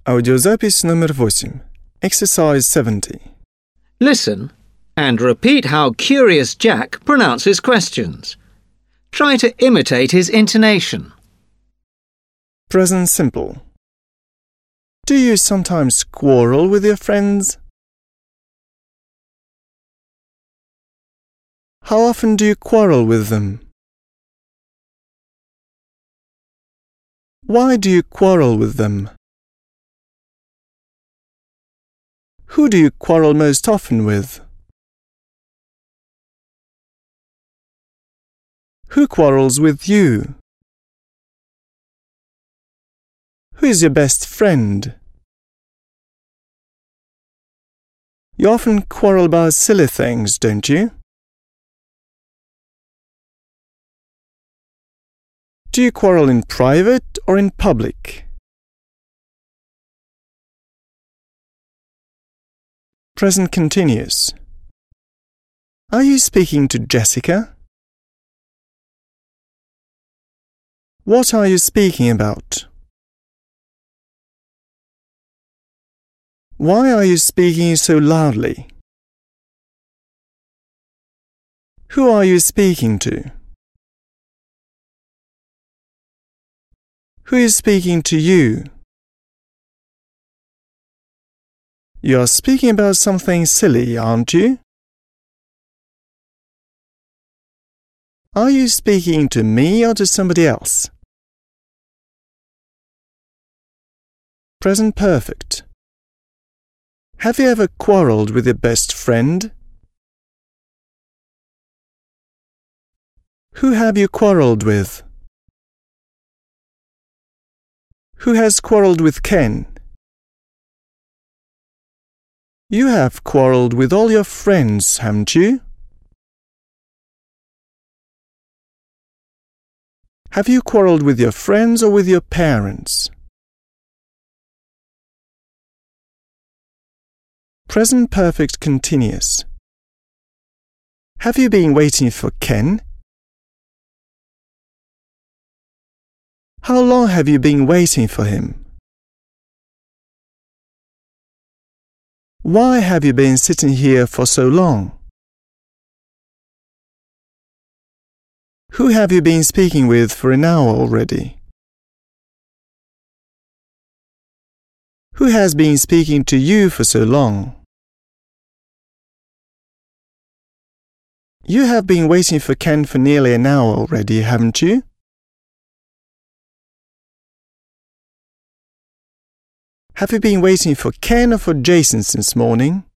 Аудиозапись номер 8. Exercise 70. Listen and repeat how Curious Jack pronounces questions. Try to imitate his intonation. Present simple. Do you sometimes quarrel with your friends? How often do you quarrel with them? Why do you quarrel with them? Who do you quarrel most often with? Who quarrels with you? Who is your best friend? You often quarrel about silly things, don't you? Do you quarrel in private or in public? Present continuous. Are you speaking to Jessica? What are you speaking about? Why are you speaking so loudly? Who are you speaking to? Who is speaking to you? You are speaking about something silly, aren't you? Are you speaking to me or to somebody else? Present perfect. Have you ever quarrelled with your best friend? Who have you quarrelled with? Who has quarrelled with Ken? You have quarrelled with all your friends, haven't you? Have you quarrelled with your friends or with your parents? Present perfect continuous. Have you been waiting for Ken? How long have you been waiting for him? Why have you been sitting here for so long? Who have you been speaking with for an hour already? Who has been speaking to you for so long? You have been waiting for Ken for nearly an hour already, haven't you? Have you been waiting for Ken or for Jason since morning?